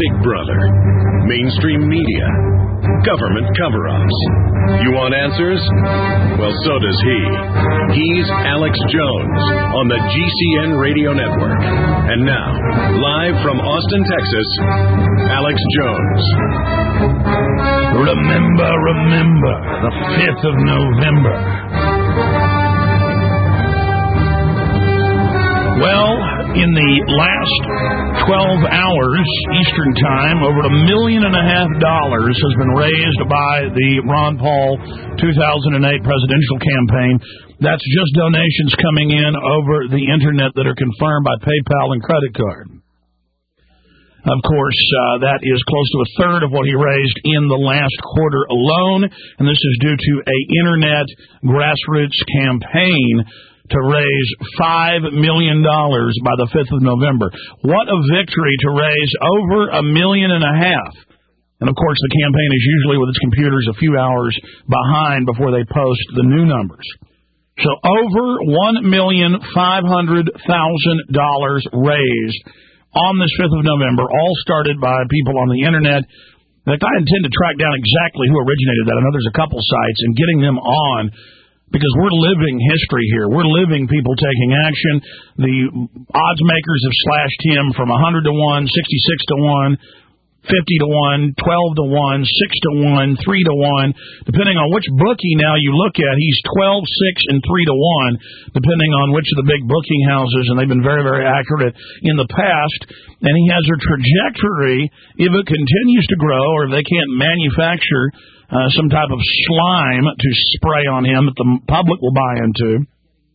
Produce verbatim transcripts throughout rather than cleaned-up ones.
Big Brother, mainstream media, government cover-ups. You want answers? Well, so does he. He's Alex Jones on the G C N Radio Network. And now, live from Austin, Texas, Alex Jones. Remember, remember, the fifth of November. Well, in the last twelve hours Eastern Time, over a million and a half dollars has been raised by the Ron Paul two thousand eight presidential campaign. That's just donations coming in over the Internet that are confirmed by PayPal and credit card. Of course, uh, that is close to a third of what he raised in the last quarter alone, and this is due to a Internet grassroots campaign to raise five million dollars by the fifth of November. What a victory to raise over a million and a half. And, of course, the campaign is usually with its computers a few hours behind before they post the new numbers. So over one million five hundred thousand dollars raised on this fifth of November, all started by people on the Internet. In fact, I intend to track down exactly who originated that. I know there's a couple sites, and getting them on, because we're living history here. We're living people taking action. The odds makers have slashed him from one hundred to one, sixty-six to one, fifty to one, twelve to one, six to one, three to one. Depending on which bookie now you look at, he's twelve, six, and three to one, depending on which of the big booking houses, and they've been very, very accurate in the past. And he has a trajectory, if it continues to grow, or if they can't manufacture Uh, some type of slime to spray on him that the public will buy into.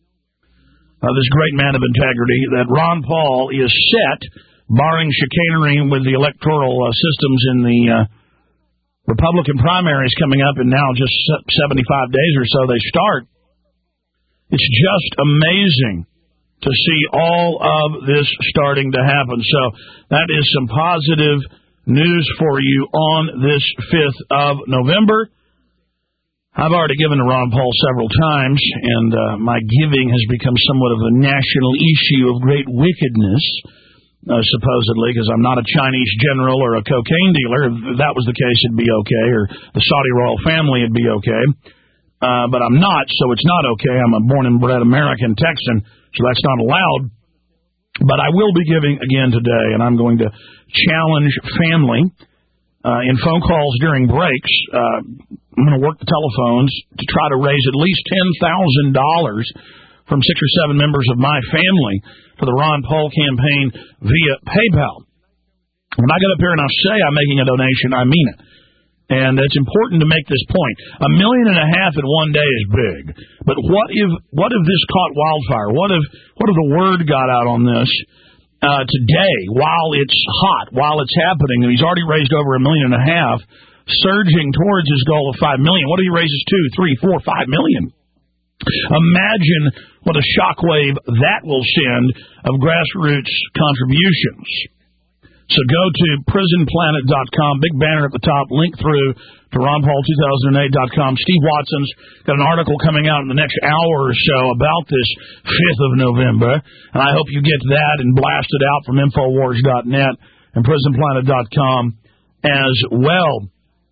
Uh, this great man of integrity, that Ron Paul is set, barring chicanery with the electoral uh, systems in the uh, Republican primaries coming up in now just seventy-five days or so they start. It's just amazing to see all of this starting to happen. So that is some positive news for you on this fifth of November. I've already given to Ron Paul several times, and uh, my giving has become somewhat of a national issue of great wickedness, uh, supposedly, because I'm not a Chinese general or a cocaine dealer. If that was the case, it'd be okay, or the Saudi royal family would be okay. Uh, but I'm not, so it's not okay. I'm a born and bred American Texan, so that's not allowed. But I will be giving again today, and I'm going to challenge family uh, in phone calls during breaks. Uh, I'm going to work the telephones to try to raise at least ten thousand dollars from six or seven members of my family for the Ron Paul campaign via PayPal. When I get up here and I say I'm making a donation, I mean it. And it's important to make this point. A million and a half in one day is big. But what if what if this caught wildfire? What if what if the word got out on this uh, today while it's hot, while it's happening, and he's already raised over a million and a half, surging towards his goal of five million? What if he raises two, three, four, five million? Imagine what a shockwave that will send of grassroots contributions. So go to prison planet dot com, big banner at the top, link through to ron paul two thousand eight dot com. Steve Watson's got an article coming out in the next hour or so about this fifth of November, and I hope you get that and blast it out from infowars dot net and prison planet dot com as well.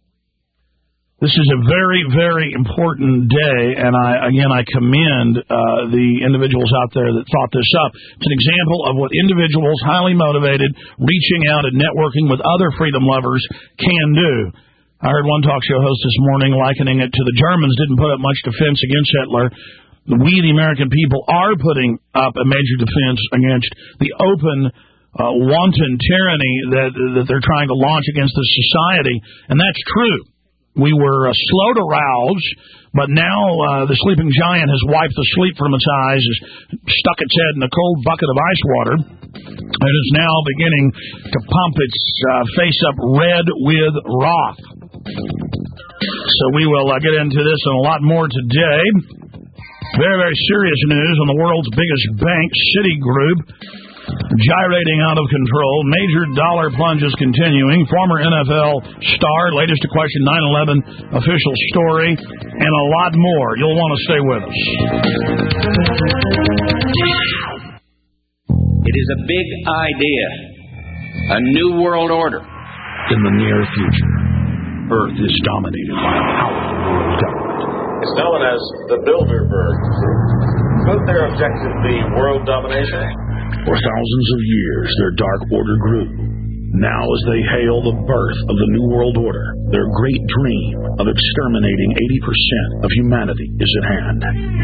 This is a very, very important day, and I again, I commend uh, the individuals out there that thought this up. It's an example of what individuals, highly motivated, reaching out and networking with other freedom lovers can do. I heard one talk show host this morning likening it to the Germans didn't put up much defense against Hitler. We, the American people, are putting up a major defense against the open, uh, wanton tyranny that, that they're trying to launch against this society, and that's true. We were uh, slow to rouse, but now uh, the sleeping giant has wiped the sleep from its eyes, has stuck its head in a cold bucket of ice water, and is now beginning to pump its uh, face up red with wrath. So we will uh, get into this and a lot more today. Very, very serious news on the world's biggest bank, Citigroup. Gyrating out of control, major dollar plunges continuing, former N F L star, latest to question nine eleven official story, and a lot more. You'll want to stay with us. It is a big idea, a new world order, In the near future, Earth is dominated by a powerful world government. It's known as the Bilderberg Group. Could their objective be world domination? For thousands of years, their dark order grew. Now, as they hail the birth of the New World Order, their great dream of exterminating eighty percent of humanity is at hand.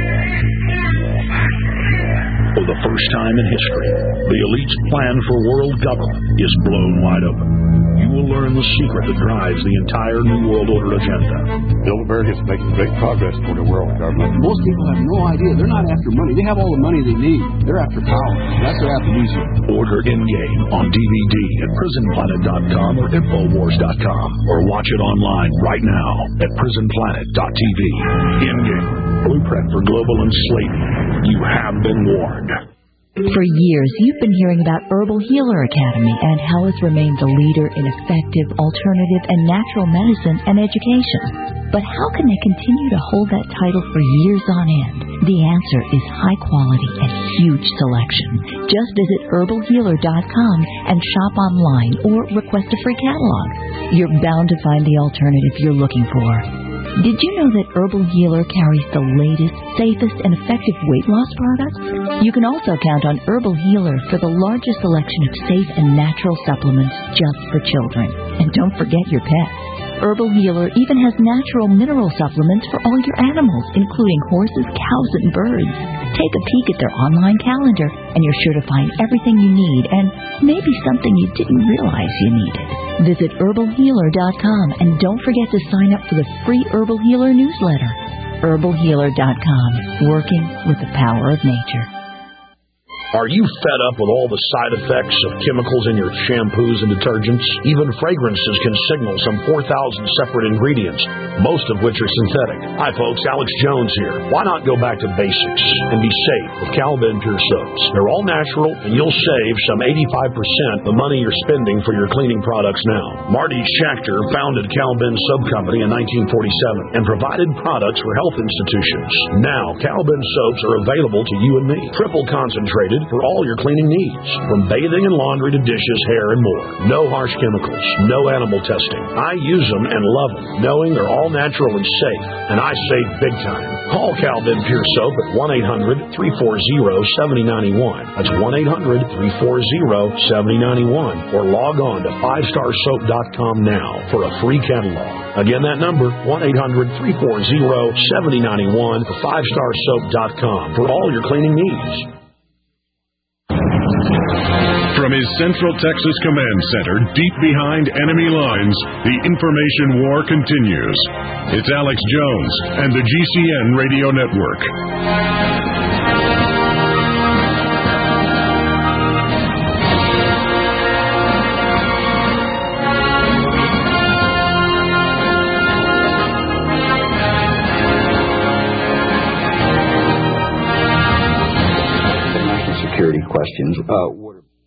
For the first time in history, the elite's plan for world government is blown wide open. You will learn the secret that drives the entire New World Order agenda. Bilderberg is making great progress toward a world government. Most people have no idea. They're not after money. They have all the money they need. They're after power. That's their aptitude. Order Endgame on D V D at prison planet dot com or infowars dot com, or watch it online right now at prison planet dot t v. Endgame, blueprint for global enslavement. You have been warned. For years, you've been hearing about Herbal Healer Academy and how it's remained the leader in effective, alternative, and natural medicine and education. But how can they continue to hold that title for years on end? The answer is high quality and huge selection. Just visit herbal healer dot com and shop online or request a free catalog. You're bound to find the alternative you're looking for. Did you know that Herbal Healer carries the latest, safest, and effective weight loss products? You can also count on Herbal Healer for the largest selection of safe and natural supplements just for children. And don't forget your pets. Herbal Healer even has natural mineral supplements for all your animals, including horses, cows, and birds. Take a peek at their online calendar, and you're sure to find everything you need, and maybe something you didn't realize you needed. Visit herbal healer dot com, and don't forget to sign up for the free Herbal Healer newsletter. herbal healer dot com, working with the power of nature. Are you fed up with all the side effects of chemicals in your shampoos and detergents? Even fragrances can signal some four thousand separate ingredients, most of which are synthetic. Hi folks, Alex Jones here. Why not go back to basics and be safe with Calvin Pure Soaps? They're all natural, and you'll save some eighty-five percent the money you're spending for your cleaning products now. Marty Schachter founded Calvin Soap Company in nineteen forty-seven and provided products for health institutions. Now, Calvin soaps are available to you and me, triple concentrated for all your cleaning needs, from bathing and laundry to dishes, hair, and more. No harsh chemicals, no animal testing. I use them and love them, knowing they're all natural and safe, and I save big time. Call Calvin Pure Soap at one eight hundred, three four zero, seven zero nine one. That's one eight hundred, three four zero, seven zero nine one, or log on to five star soap dot com now for a free catalog. Again, that number, one eight hundred, three four zero, seven zero nine one, or five star soap dot com for all your cleaning needs. From his Central Texas Command Center, deep behind enemy lines, the information war continues. It's Alex Jones and the G C N Radio Network. National security questions. Uh,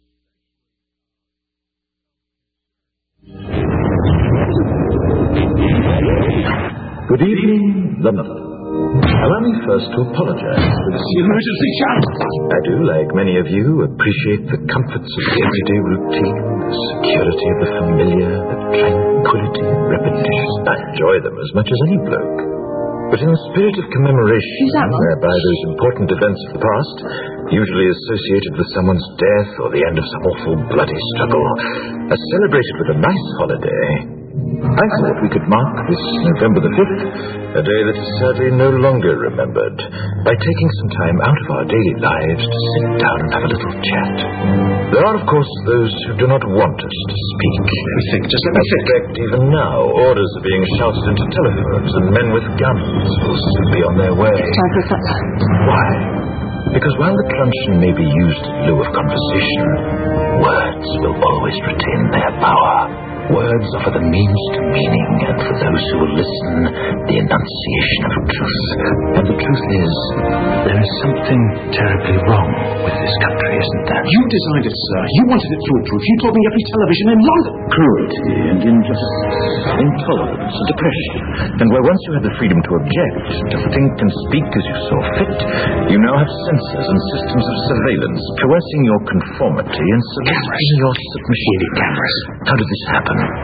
Good evening, London. Allow me first to apologize for this emergency shot. I do, like many of you, appreciate the comforts of the everyday routine, the security of the familiar, the tranquility and repetition. I enjoy them as much as any bloke. But in the spirit of commemoration, whereby those important events of the past, usually associated with someone's death or the end of some awful bloody struggle, are celebrated with a nice holiday, I thought we could mark this November the fifth, a day that is sadly no longer remembered, by taking some time out of our daily lives to sit down and have a little chat. There are, of course, those who do not want us to speak. Let me think, just let me I suspect even now orders are being shouted into telephones, and men with guns will soon be on their way. Time for supper. Why? Because while the truncheon may be used in lieu of conversation, words will always retain their power. Words offer the means to meaning, and for those who will listen, the enunciation of truth. And the truth is, there is something terribly wrong with this country, isn't there? You designed it, sir. You wanted it foolproof. You told me every television in London. Cruelty and injustice, intolerance and oppression. And where once you had the freedom to object, to think and speak as you saw fit, you now have censors and systems of surveillance coercing your conformity and soliciting your submission. Cameras. How did this happen?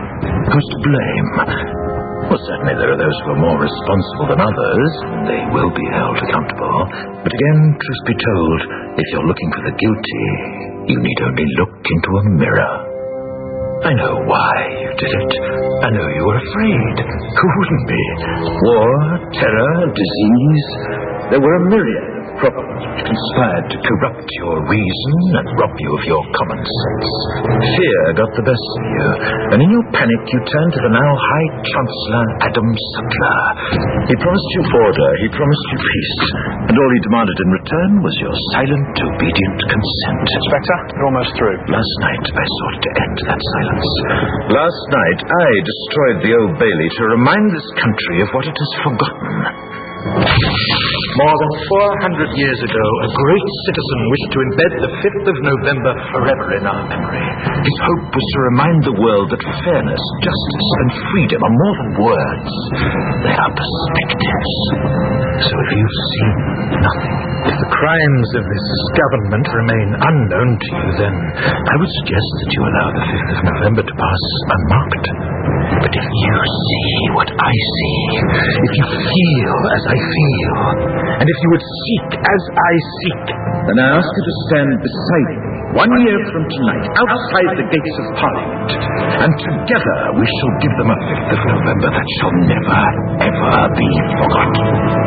Who's to blame? Well, certainly there are those who are more responsible than others. They will be held accountable. But again, truth be told, if you're looking for the guilty, you need only look into a mirror. I know why you did it. I know you were afraid. Who wouldn't be? War, terror, disease. There were a myriad of problems which conspired to corrupt your reason and rob you of your common sense. Fear got the best of you, and in your panic you turned to the now High Chancellor Adam Sutler. He promised you order, he promised you peace, and all he demanded in return was your silent, obedient consent. Inspector, you're almost through. Last night I sought to end that silence. Last night I destroyed the Old Bailey to remind this country of what it has forgotten. More than four hundred years ago, a great citizen wished to embed the fifth of November forever in our memory. His hope was to remind the world that fairness, justice, and freedom are more than words. They are perspectives. So if you've seen nothing, if the crimes of this government remain unknown to you, then I would suggest that you allow the fifth of November to pass unmarked. But if you see what I see, if you feel as I feel, and if you would seek as I seek, then I ask you to stand beside me one year from tonight, outside the gates of Parliament, and together we shall give them a fifth of November that shall never, ever be forgotten.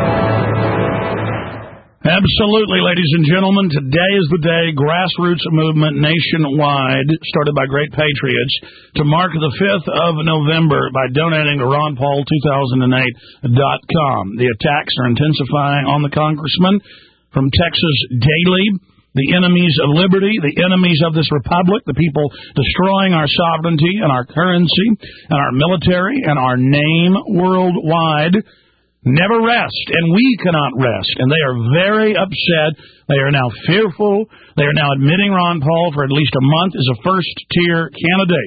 Absolutely, ladies and gentlemen. Today is the day grassroots movement nationwide, started by great patriots, to mark the fifth of November by donating to Ron Paul two thousand eight dot com. The attacks are intensifying on the congressman from Texas daily. The enemies of liberty, the enemies of this republic, the people destroying our sovereignty and our currency and our military and our name worldwide, never rest, and we cannot rest. And they are very upset. They are now fearful. They are now admitting Ron Paul for at least a month as a first-tier candidate.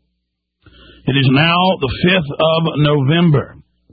It is now the fifth of November.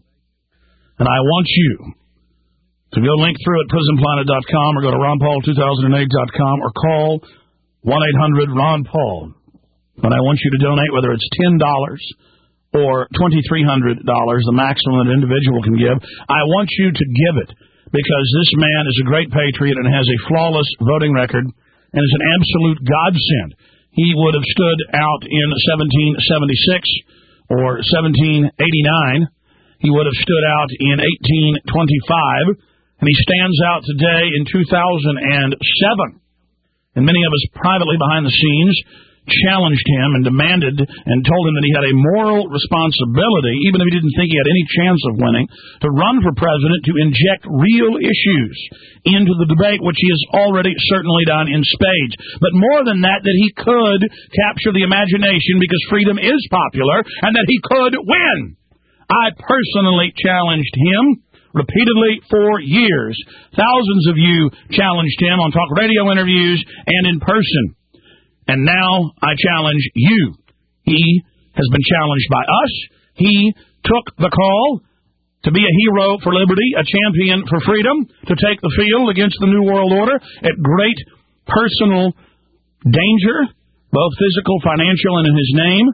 And I want you to go link through at prison planet dot com or go to ron paul two thousand eight dot com or call one eight hundred ron paul. And I want you to donate, whether it's ten dollars or twenty-three hundred dollars, the maximum an individual can give. I want you to give it because this man is a great patriot and has a flawless voting record and is an absolute godsend. He would have stood out in seventeen seventy-six or seventeen eighty-nine. He would have stood out in eighteen twenty-five, and he stands out today in two thousand seven. And many of us privately behind the scenes challenged him and demanded and told him that he had a moral responsibility, even if he didn't think he had any chance of winning, to run for president, to inject real issues into the debate, which he has already certainly done in spades. But more than that, that he could capture the imagination because freedom is popular and that he could win. I personally challenged him repeatedly for years. Thousands of you challenged him on talk radio interviews and in person. And now I challenge you. He has been challenged by us. He took the call to be a hero for liberty, a champion for freedom, to take the field against the New World Order at great personal danger, both physical, financial, and in his name.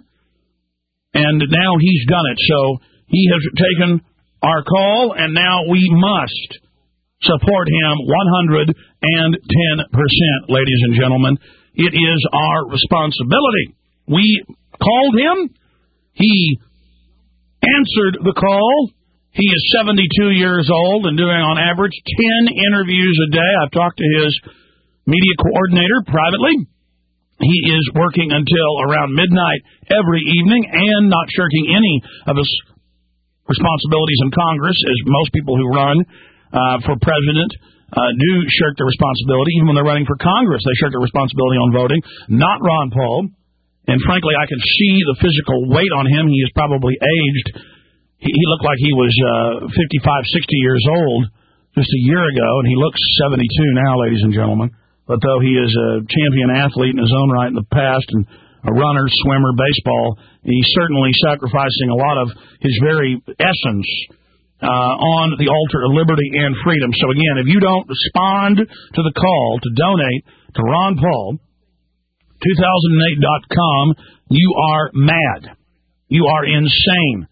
And now he's done it. So he has taken our call, and now we must support him one hundred ten percent, ladies and gentlemen. It is our responsibility. We called him. He answered the call. He is seventy-two years old and doing, on average, ten interviews a day. I've talked to his media coordinator privately. He is working until around midnight every evening and not shirking any of his responsibilities in Congress, as most people who run uh, for president Uh, do shirk their responsibility. Even when they're running for Congress, they shirk their responsibility on voting. Not Ron Paul. And frankly, I can see the physical weight on him. He is probably aged. He, he looked like he was uh, fifty-five, sixty years old just a year ago, and he looks seventy-two now, ladies and gentlemen. But though he is a champion athlete in his own right in the past, and a runner, swimmer, baseball, he's certainly sacrificing a lot of his very essence Uh, on the altar of liberty and freedom. So again, if you don't respond to the call to donate to Ron Paul, two thousand eight dot com, you are mad. You are insane.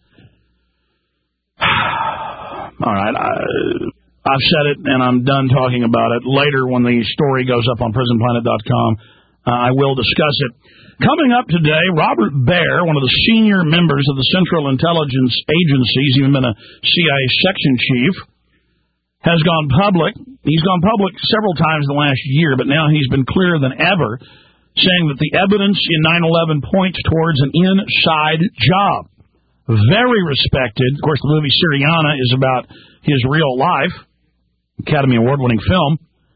All right, I, I've said it, and I'm done talking about it. Later, when the story goes up on prison planet dot com, uh, I will discuss it. Coming up today, Robert Baer, one of the senior members of the Central Intelligence Agency, he's even been a C I A section chief, has gone public. He's gone public several times in the last year, but now he's been clearer than ever, saying that the evidence in nine eleven points towards an inside job. Very respected. Of course, the movie Syriana is about his real life, Academy Award-winning film,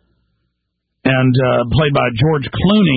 and uh, played by George Clooney.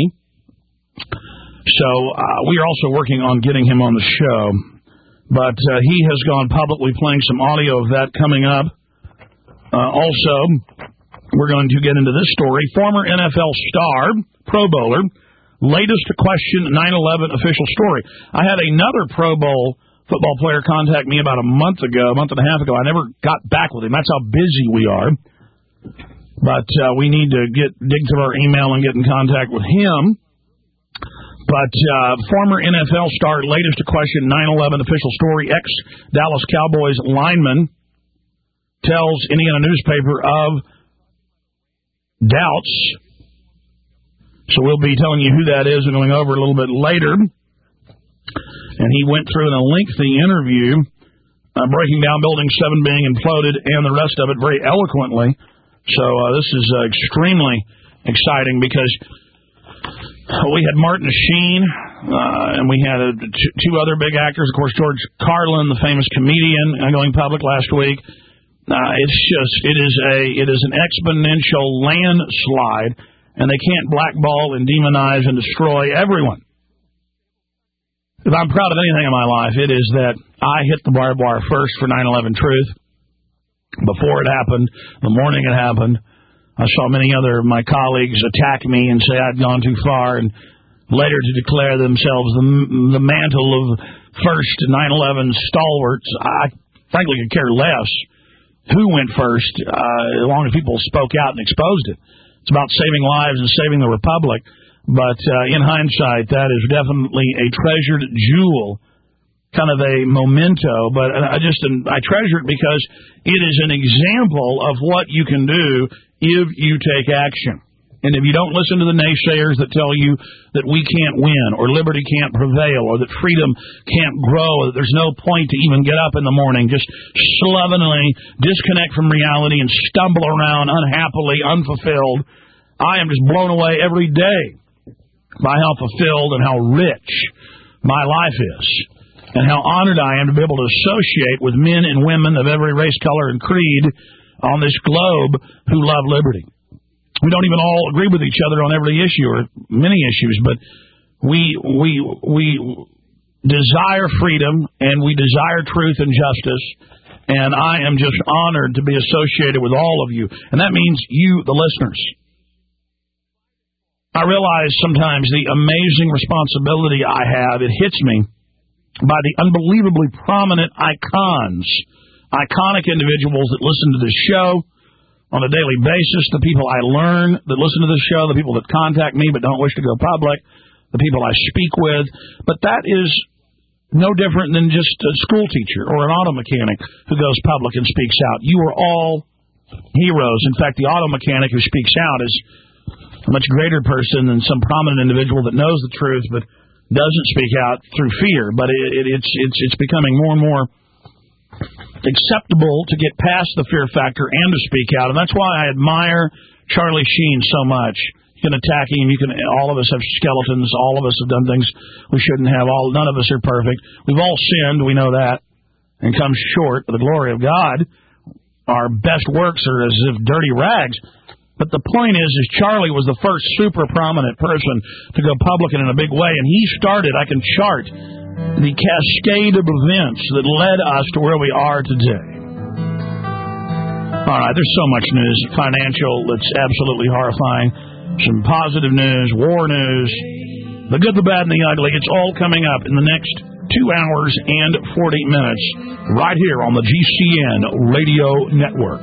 So uh, we are also working on getting him on the show. But uh, he has gone public. We're playing some audio of that coming up. Uh, also, we're going to get into this story. Former N F L star, Pro Bowler, latest to question nine eleven official story. I had another Pro Bowl football player contact me about a month ago, a month and a half ago. I never got back with him. That's how busy we are. But uh, we need to get dig through our email and get in contact with him. But uh, former N F L star, latest to question nine eleven official story, ex-Dallas Cowboys lineman, tells Indiana newspaper of doubts. So we'll be telling you who that is and going over a little bit later. And he went through in a lengthy interview, uh, breaking down Building seven being imploded and the rest of it very eloquently. So uh, this is uh, extremely exciting because we had Martin Sheen, uh, and we had uh, t- two other big actors. Of course, George Carlin, the famous comedian, uh, going public last week. Uh, it's just, it is a, it is an exponential landslide, and they can't blackball and demonize and destroy everyone. If I'm proud of anything in my life, it is that I hit the barbed wire first for nine eleven Truth. Before it happened, the morning it happened, I saw many other of my colleagues attack me and say I'd gone too far, and later to declare themselves the, the mantle of first nine eleven stalwarts. I frankly could care less who went first, uh, as long as people spoke out and exposed it. It's about saving lives and saving the Republic. But uh, in hindsight, that is definitely a treasured jewel, kind of a memento. But I just I treasure it because it is an example of what you can do if you take action. And if you don't listen to the naysayers that tell you that we can't win, or liberty can't prevail, or that freedom can't grow, or that there's no point to even get up in the morning, just slovenly disconnect from reality and stumble around unhappily, unfulfilled, I am just blown away every day by how fulfilled and how rich my life is, and how honored I am to be able to associate with men and women of every race, color, and creed on this globe who love liberty. We don't even all agree with each other on every issue or many issues, but we we we desire freedom and we desire truth and justice, and I am just honored to be associated with all of you, and that means you, the listeners. I realize sometimes the amazing responsibility I have, it hits me by the unbelievably prominent icons, iconic individuals that listen to this show on a daily basis, the people I learn that listen to this show, the people that contact me but don't wish to go public, the people I speak with. But that is no different than just a school teacher or an auto mechanic who goes public and speaks out. You are all heroes. In fact, the auto mechanic who speaks out is a much greater person than some prominent individual that knows the truth but doesn't speak out through fear. But it, it, it's it's it's becoming more and more acceptable to get past the fear factor and to speak out, and that's why I admire Charlie Sheen so much. You can attack him. You can. All of us have skeletons. All of us have done things we shouldn't have. All none of us are perfect. We've all sinned. We know that, and come short of the glory of God. Our best works are as if dirty rags. But the point is, is Charlie was the first super prominent person to go public in a big way, and he started, I can chart, the cascade of events that led us to where we are today. All right, there's so much news, financial, that's absolutely horrifying. Some positive news, war news, the good, the bad, and the ugly. It's all coming up in the next two hours and forty minutes, right here on the G C N Radio Network.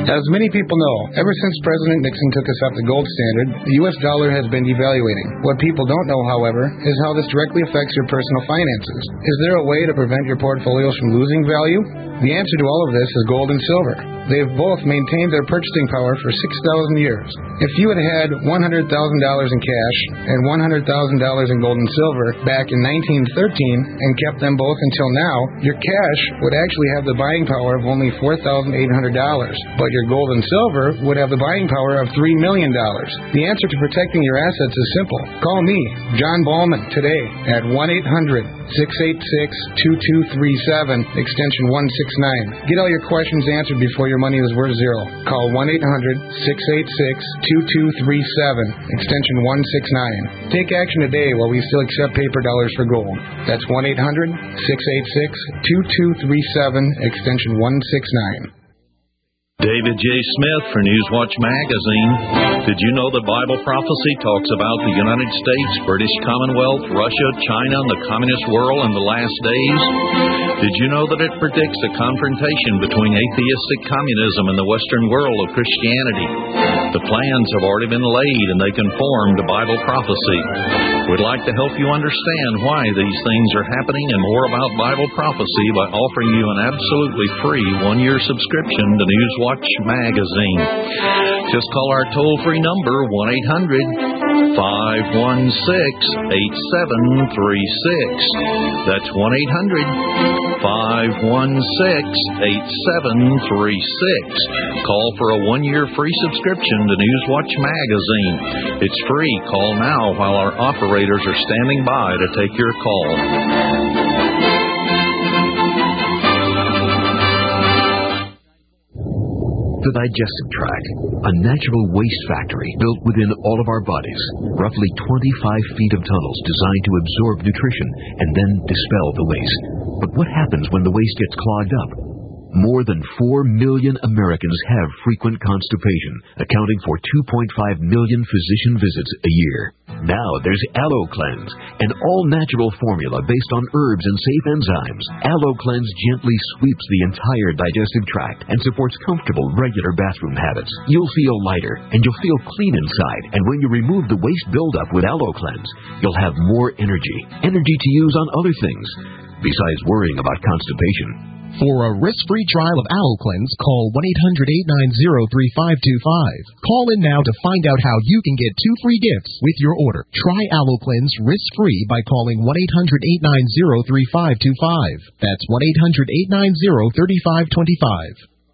As many people know, ever since President Nixon took us off the gold standard, the U S dollar has been devaluating. What people don't know, however, is how this directly affects your personal finances. Is there a way to prevent your portfolios from losing value? The answer to all of this is gold and silver. They have both maintained their purchasing power for six thousand years. If you had had one hundred thousand dollars in cash and one hundred thousand dollars in gold and silver back in nineteen thirteen and kept them both until now, your cash would actually have the buying power of only four thousand eight hundred dollars, but your gold and silver would have the buying power of three million dollars. The answer to protecting your assets is simple. Call me, John Ballman, today at one eight hundred six eight six two two three seven, extension one six nine. Get all your questions answered before your money is worth zero. Call one eight hundred six eight six two two three seven, extension one six nine. Take action today while we still accept paper dollars for gold. That's one eight hundred six eight six two two three seven, extension one six nine. David J. Smith for Newswatch Magazine. Did you know that Bible prophecy talks about the United States, British Commonwealth, Russia, China, and the communist world in the last days? Did you know that it predicts a confrontation between atheistic communism and the Western world of Christianity? The plans have already been laid and they conform to Bible prophecy. We'd like to help you understand why these things are happening and more about Bible prophecy by offering you an absolutely free one-year subscription to Newswatch Magazine. Just call our toll-free number, one eight hundred five one six eight seven three six. That's one eight hundred five one six eight seven three six. Call for a one-year free subscription to Newswatch Magazine. It's free. Call now while our operators are standing by to take your call. The digestive tract, a natural waste factory built within all of our bodies. Roughly twenty-five feet of tunnels designed to absorb nutrition and then dispel the waste. But what happens when the waste gets clogged up? More than four million Americans have frequent constipation, accounting for two point five million physician visits a year. Now there's AlloCleanse, an all-natural formula based on herbs and safe enzymes. AlloCleanse gently sweeps the entire digestive tract and supports comfortable, regular bathroom habits. You'll feel lighter, and you'll feel clean inside. And when you remove the waste buildup with AlloCleanse, you'll have more energy, energy to use on other things, besides worrying about constipation. For a risk-free trial of AlloCleanse, call one eight hundred eight nine zero three five two five. Call in now to find out how you can get two free gifts with your order. Try AlloCleanse risk-free by calling one eight hundred eight nine zero three five two five. That's one eight hundred eight nine zero three five two five.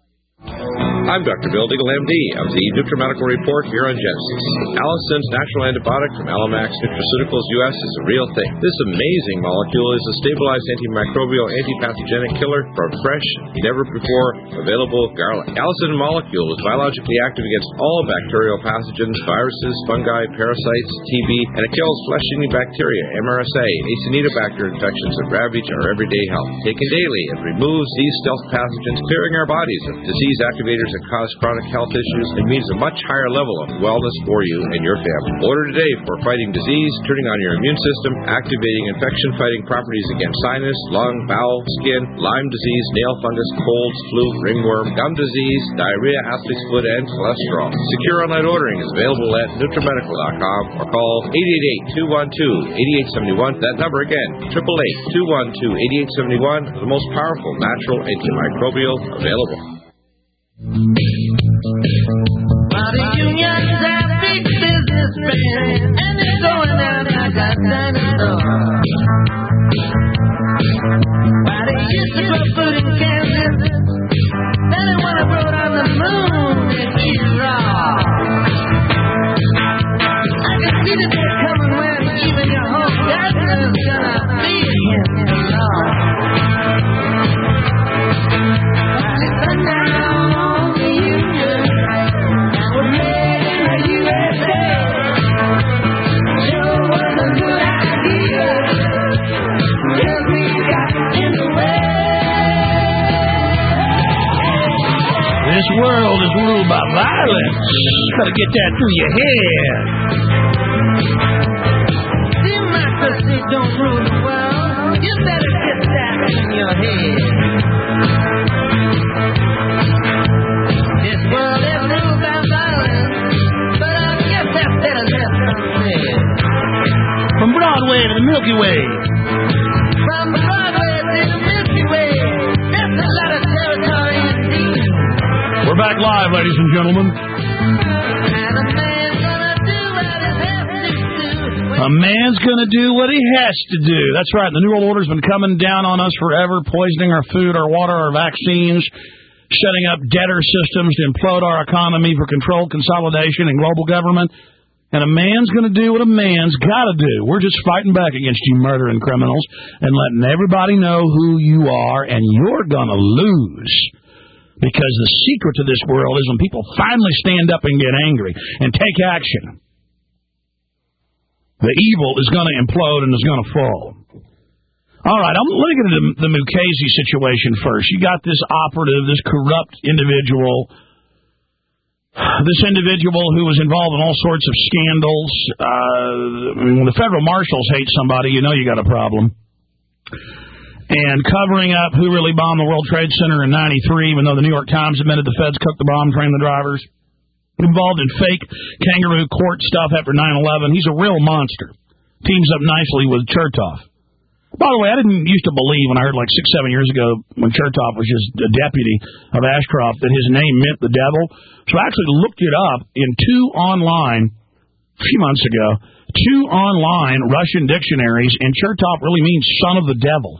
I'm Doctor Bill Deagle, M D, of the NutriMedical Report here on Genesis. Allison's natural antibiotic from Allomax Nutraceuticals U S is a real thing. This amazing molecule is a stabilized antimicrobial, antipathogenic killer from fresh, never-before available garlic. Allison molecule is biologically active against all bacterial pathogens, viruses, fungi, parasites, T B, and it kills flesh-eating bacteria, M R S A, Acinetobacter infections that ravage our everyday health. Taken daily, it removes these stealth pathogens, clearing our bodies of disease activators that cause chronic health issues and means a much higher level of wellness for you and your family. Order today for fighting disease, turning on your immune system, activating infection-fighting properties against sinus, lung, bowel, skin, Lyme disease, nail fungus, colds, flu, ringworm, gum disease, diarrhea, athlete's foot, and cholesterol. Secure online ordering is available at NutriMedical dot com or call eight eight eight, two one two, eight eight seven one. That number again, eight eight eight, two one two, eight eight seven one, the most powerful natural antimicrobial available. Body unions have big businessmen, and they're going out like a dinosaur. Body used to grow food in Kansas, then they want to grow it on the moon and eat it raw. I can see that they're coming when even your whole garden is gonna be against the law. Body sundown. This world is ruled by violence. You gotta get that through your head. Democracy don't rule the world. You better get that in your head. This world Milky Way. From Broadway to the Milky Way, that's a lot of territory indeed. We're back live, ladies and gentlemen. And a man's gonna do what he has to do. A man's gonna do what he has to do. That's right. The New World Order's been coming down on us forever, poisoning our food, our water, our vaccines, setting up debtor systems to implode our economy for controlled consolidation and global government. And a man's going to do what a man's got to do. We're just fighting back against you murdering criminals and letting everybody know who you are, and you're going to lose. Because the secret to this world is when people finally stand up and get angry and take action, the evil is going to implode and is going to fall. All right, I'm, let me get into the Mukasey situation first. You got this operative, this corrupt individual, this individual who was involved in all sorts of scandals. Uh, when the federal marshals hate somebody, you know you got a problem. And covering up who really bombed the World Trade Center in ninety-three, even though the New York Times admitted the feds cooked the bomb, trained the drivers. Involved in fake kangaroo court stuff after nine eleven. He's a real monster. Teams up nicely with Chertoff. By the way, I didn't used to believe when I heard like six, seven years ago when Chertoff was just a deputy of Ashcroft that his name meant the devil. So I actually looked it up in two online, a few months ago, two online Russian dictionaries, and Chertoff really means son of the devil.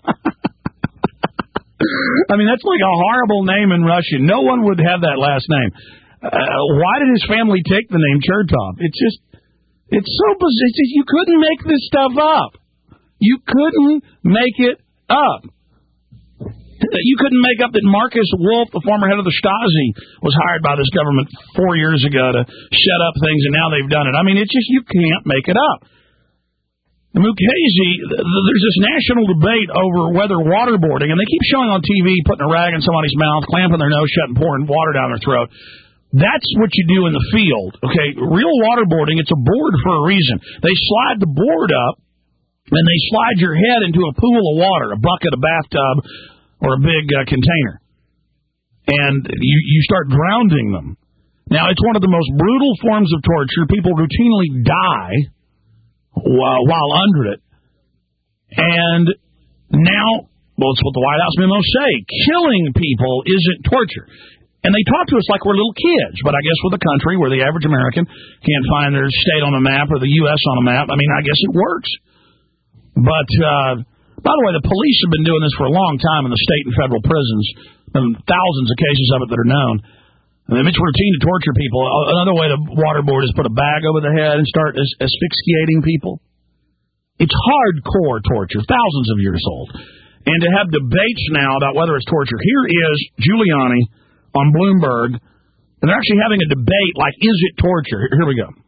I mean, that's like a horrible name in Russian. No one would have that last name. Uh, why did his family take the name Chertoff? It's just, it's so bizarre. It's just, you couldn't make this stuff up. You couldn't make it up. You couldn't make up that Marcus Wolf, the former head of the Stasi, was hired by this government four years ago to set up things, and now they've done it. I mean, it's just, you can't make it up. The Mukasey, there's this national debate over whether waterboarding, and they keep showing on T V, putting a rag in somebody's mouth, clamping their nose shut and pouring water down their throat. That's what you do in the field, okay? Real waterboarding, it's a board for a reason. They slide the board up, and they slide your head into a pool of water, a bucket, a bathtub, or a big uh, container. And you, you start drowning them. Now, it's one of the most brutal forms of torture. People routinely die while, while under it. And now, well, it's what the White House memos say. Killing people isn't torture. And they talk to us like we're little kids. But I guess with a country where the average American can't find their state on a map or the U S on a map, I mean, I guess it works. But, uh, by the way, the police have been doing this for a long time in the state and federal prisons. And thousands of cases of it that are known. I mean, it's routine to torture people. Another way to waterboard is put a bag over the head and start as- asphyxiating people. It's hardcore torture, thousands of years old. And to have debates now about whether it's torture. Here is Giuliani on Bloomberg, and they're actually having a debate like, is it torture? Here we go.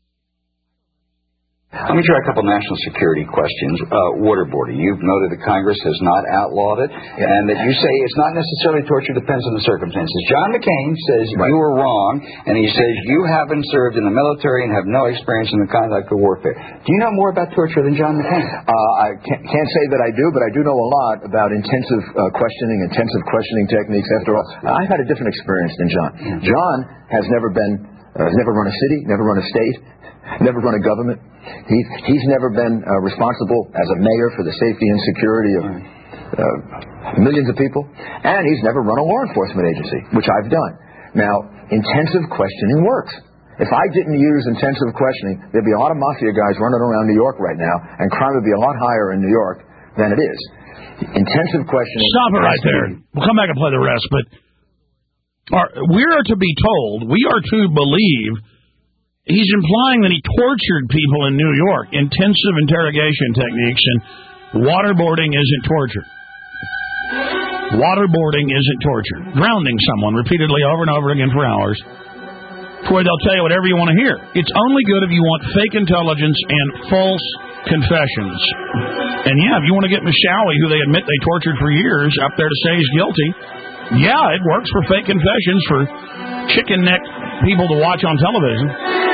Let me try a couple national security questions. Uh, waterboarding. You've noted that Congress has not outlawed it, and that you say it's not necessarily torture, depends on the circumstances. John McCain says right. you were wrong, and he says you haven't served in the military and have no experience in the conduct of warfare. Do you know more about torture than John McCain? Uh, I can't, can't say that I do, but I do know a lot about intensive uh, questioning, intensive questioning techniques. After all, I've had a different experience than John. Mm-hmm. John has never been, uh, never run a city, never run a state, never run a government. He, he's never been uh, responsible as a mayor for the safety and security of uh, millions of people. And he's never run a law enforcement agency, which I've done. Now, intensive questioning works. If I didn't use intensive questioning, there'd be a lot of mafia guys running around New York right now, and crime would be a lot higher in New York than it is. Intensive questioning... Stop it right there. We'll come back and play the rest, but our, we are to be told, we are to believe... He's implying that he tortured people in New York, intensive interrogation techniques, and waterboarding isn't torture. Waterboarding isn't torture. Drowning someone repeatedly over and over again for hours, to where they'll tell you whatever you want to hear. It's only good if you want fake intelligence and false confessions. And yeah, if you want to get Mishowie, who they admit they tortured for years, up there to say he's guilty, yeah, it works for fake confessions, for chicken-necked people to watch on television.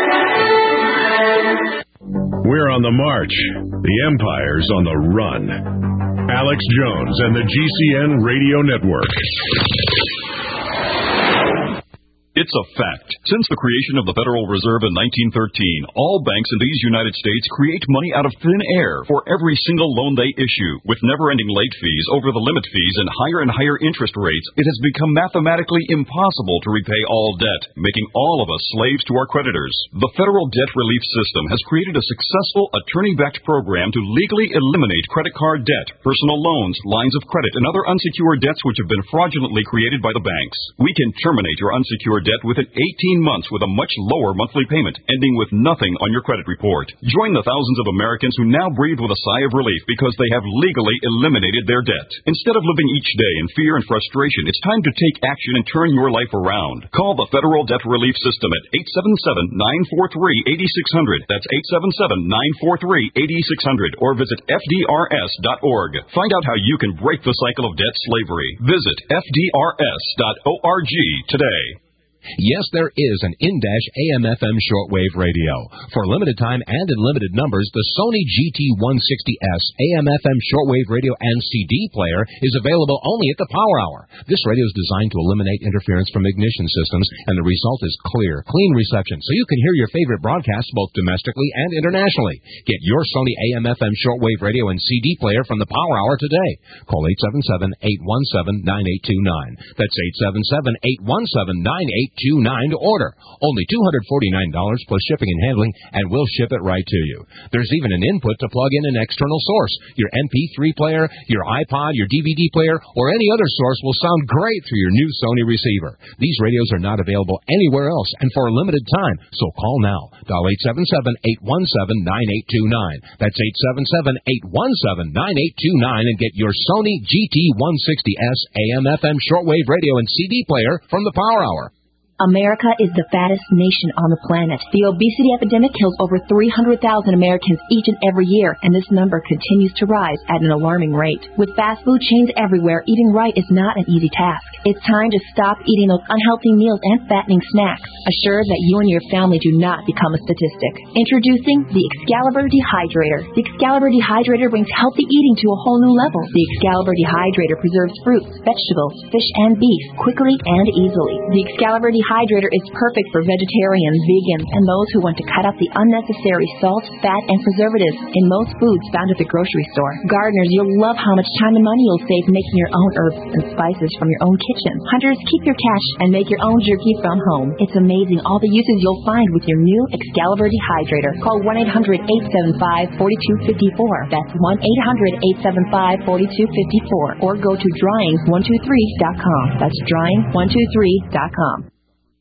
We're on the march. The Empire's on the run. Alex Jones and the G C N Radio Network. It's a fact. Since the creation of the Federal Reserve in nineteen thirteen, all banks in these United States create money out of thin air for every single loan they issue. With never-ending late fees, over-the-limit fees, and higher and higher interest rates, it has become mathematically impossible to repay all debt, making all of us slaves to our creditors. The Federal Debt Relief System has created a successful attorney-backed program to legally eliminate credit card debt, personal loans, lines of credit, and other unsecured debts which have been fraudulently created by the banks. We can terminate your unsecured debt within eighteen months with a much lower monthly payment, ending with nothing on your credit report. Join the thousands of Americans who now breathe with a sigh of relief because they have legally eliminated their debt. Instead of living each day in fear and frustration, it's time to take action and turn your life around. Call the Federal Debt Relief System at eight seven seven, nine four three, eight six zero zero. That's eight seven seven, nine four three, eight six zero zero. Or visit F D R S dot org. Find out how you can break the cycle of debt slavery. Visit F D R S dot org today. Yes, there is an in-dash A M F M shortwave radio. For limited time and in limited numbers, the Sony G T one sixty S A M F M shortwave radio and C D player is available only at the Power Hour. This radio is designed to eliminate interference from ignition systems, and the result is clear, clean reception, so you can hear your favorite broadcasts both domestically and internationally. Get your Sony A M F M shortwave radio and C D player from the Power Hour today. Call eight seven seven, eight one seven, nine eight two nine. That's eight seven seven, eight one seven, nine eight two nine to order. Only two hundred forty-nine dollars plus shipping and handling, and we'll ship it right to you. There's even an input to plug in an external source. Your M P three player, your iPod, your D V D player, or any other source will sound great through your new Sony receiver. These radios are not available anywhere else and for a limited time, so call now. Dial eight seven seven, eight one seven, nine eight two nine. That's eight seven seven, eight one seven, nine eight two nine and get your Sony G T one sixty S A M F M shortwave radio and C D player from the Power Hour. America is the fattest nation on the planet. The obesity epidemic kills over three hundred thousand Americans each and every year, and this number continues to rise at an alarming rate. With fast food chains everywhere, eating right is not an easy task. It's time to stop eating those unhealthy meals and fattening snacks. Assure that you and your family do not become a statistic. Introducing the Excalibur Dehydrator. The Excalibur Dehydrator brings healthy eating to a whole new level. The Excalibur Dehydrator preserves fruits, vegetables, fish, and beef quickly and easily. The Excalibur Dehydrator Dehydrator is perfect for vegetarians, vegans, and those who want to cut out the unnecessary salt, fat, and preservatives in most foods found at the grocery store. Gardeners, you'll love how much time and money you'll save making your own herbs and spices from your own kitchen. Hunters, keep your cash and make your own jerky from home. It's amazing all the uses you'll find with your new Excalibur Dehydrator. Call one eight hundred, eight seven five, four two five four. That's one eight hundred, eight seven five, four two five four. Or go to drying one two three dot com. That's drying one two three dot com.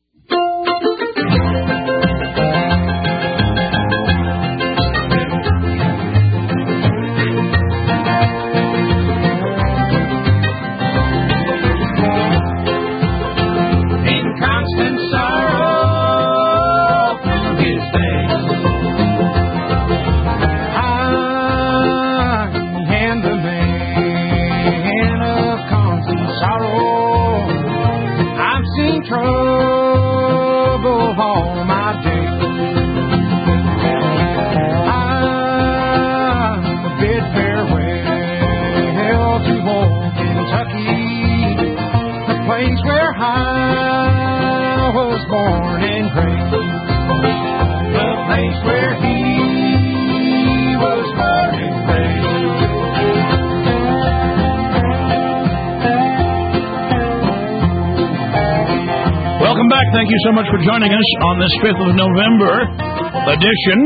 Thank you so much for joining us on this fifth of November edition.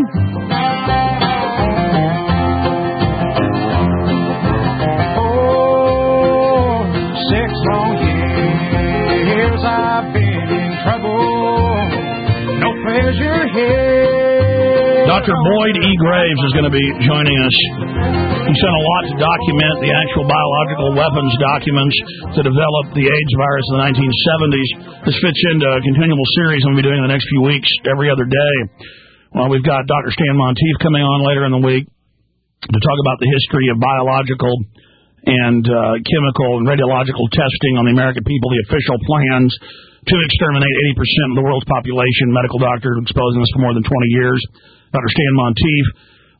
Oh, six long years I've been in trouble. No pleasure here. Doctor Boyd E. Graves is going to be joining us. He spent a lot to document the actual biological weapons documents to develop the AIDS virus in the nineteen seventies. This fits into a continual series I'm going to be doing in the next few weeks, every other day. Well, we've got Doctor Stan Monteith coming on later in the week to talk about the history of biological and uh, chemical and radiological testing on the American people, the official plans to exterminate eighty percent of the world's population. Medical doctor exposing us for more than twenty years. Doctor Stan Monteith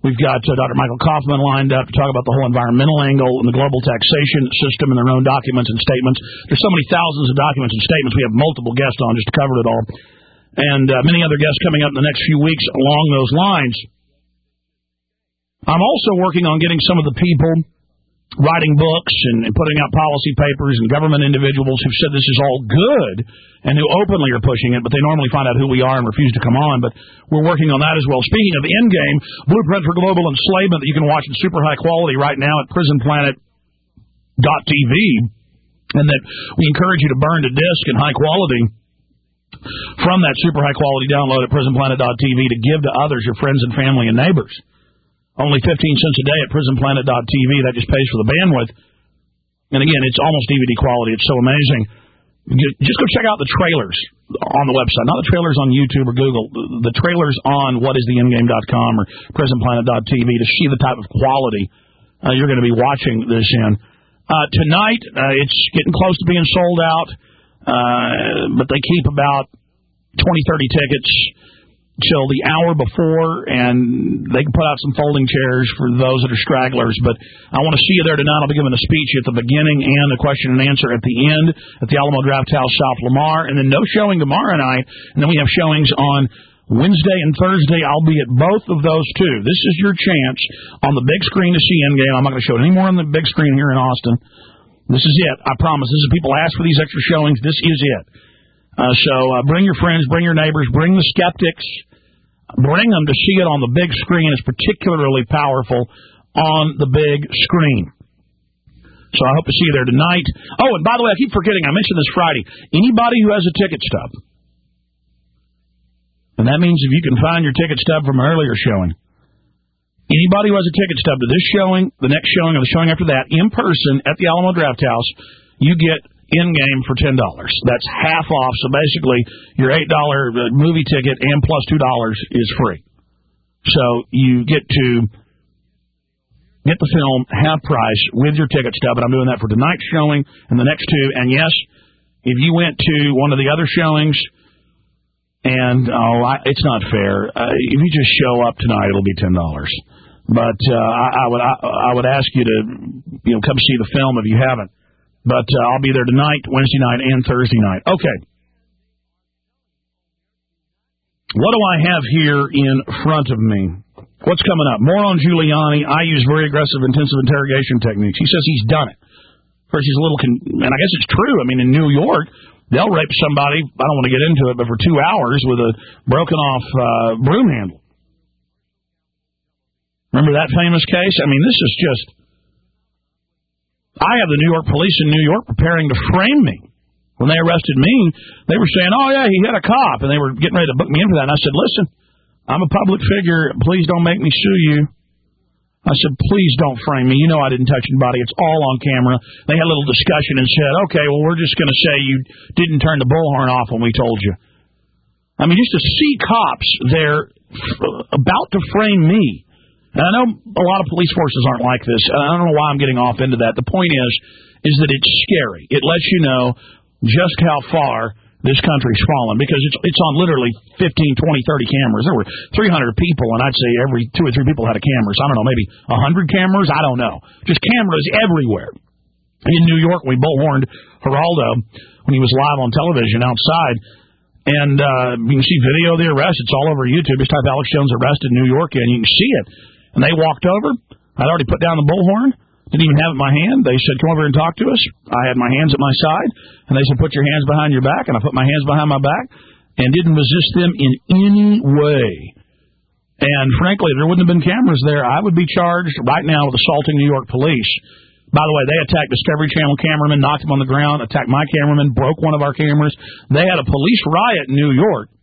We've got uh, Doctor Michael Kaufman lined up to talk about the whole environmental angle and the global taxation system and their own documents and statements. There's so many thousands of documents and statements. We have multiple guests on just to cover it all. And uh, many other guests coming up in the next few weeks along those lines. I'm also working on getting some of the people writing books and, and putting out policy papers and government individuals who've said this is all good and who openly are pushing it, but they normally find out who we are and refuse to come on. But we're working on that as well. Speaking of Endgame, Blueprint for Global Enslavement that you can watch in super high quality right now at prison planet dot t v, and that we encourage you to burn to disc in high quality from that super high quality download at prison planet dot t v to give to others, your friends and family and neighbors. Only fifteen cents a day at prison planet dot t v. That just pays for the bandwidth. And again, it's almost D V D quality. It's so amazing. Just go check out the trailers on the website. Not the trailers on YouTube or Google. The trailers on what is the endgame dot com or prison planet dot t v to see the type of quality uh, you're going to be watching this in. Uh, tonight, uh, it's getting close to being sold out, uh, but they keep about twenty, thirty tickets till the hour before, and they can put out some folding chairs for those that are stragglers. But I want to see you there tonight. I'll be giving a speech at the beginning and a question and answer at the end at the Alamo Drafthouse South Lamar, and then no showing tomorrow night, and then we have showings on Wednesday and Thursday. I'll be at both of those, too. This is your chance on the big screen to see Endgame. I'm not going to show it any more on the big screen here in Austin. This is it. I promise. This is people ask for these extra showings. This is it. Uh, so uh, bring your friends, bring your neighbors, bring the skeptics, bring them to see it on the big screen. It's particularly powerful on the big screen. So I hope to see you there tonight. Oh, and by the way, I keep forgetting, I mentioned this Friday. Anybody who has a ticket stub, and that means if you can find your ticket stub from an earlier showing, anybody who has a ticket stub to this showing, the next showing, or the showing after that, in person at the Alamo Drafthouse, you get in-game for ten dollars. That's half off. So basically, your eight dollar movie ticket and plus two dollars is free. So you get to get the film half price with your ticket stub, and I'm doing that for tonight's showing and the next two. And yes, if you went to one of the other showings, and oh, I, it's not fair. Uh, if you just show up tonight, it'll be ten dollars. But uh, I, I would I, I would ask you to you know come see the film if you haven't. But uh, I'll be there tonight, Wednesday night, and Thursday night. Okay. What do I have here in front of me? What's coming up? More on Giuliani. I use very aggressive, intensive interrogation techniques. He says he's done it. First, he's a little, con- and I guess it's true. I mean, in New York, they'll rape somebody, I don't want to get into it, but for two hours with a broken-off uh, broom handle. Remember that famous case? I mean, this is just... I have the New York police in New York preparing to frame me. When they arrested me, they were saying, oh, yeah, he hit a cop, and they were getting ready to book me in for that. And I said, listen, I'm a public figure. Please don't make me sue you. I said, please don't frame me. You know I didn't touch anybody. It's all on camera. They had a little discussion and said, okay, well, we're just going to say you didn't turn the bullhorn off when we told you. I mean, just to see cops there about to frame me. And I know a lot of police forces aren't like this. I don't know why I'm getting off into that. The point is, is that it's scary. It lets you know just how far this country's fallen, because it's it's on literally fifteen, twenty, thirty cameras. There were three hundred people, and I'd say every two or three people had a camera. So I don't know, maybe one hundred cameras? I don't know. Just cameras everywhere. In New York, we bullhorned Geraldo when he was live on television outside. And uh, you can see video of the arrest. It's all over YouTube. Just type Alex Jones arrested in New York, and you can see it. And they walked over. I'd already put down the bullhorn. Didn't even have it in my hand. They said, come over and talk to us. I had my hands at my side. And they said, put your hands behind your back. And I put my hands behind my back and didn't resist them in any way. And frankly, if there wouldn't have been cameras there, I would be charged right now with assaulting New York police. By the way, they attacked Discovery Channel cameraman, knocked him on the ground, attacked my cameraman, broke one of our cameras. They had a police riot in New York.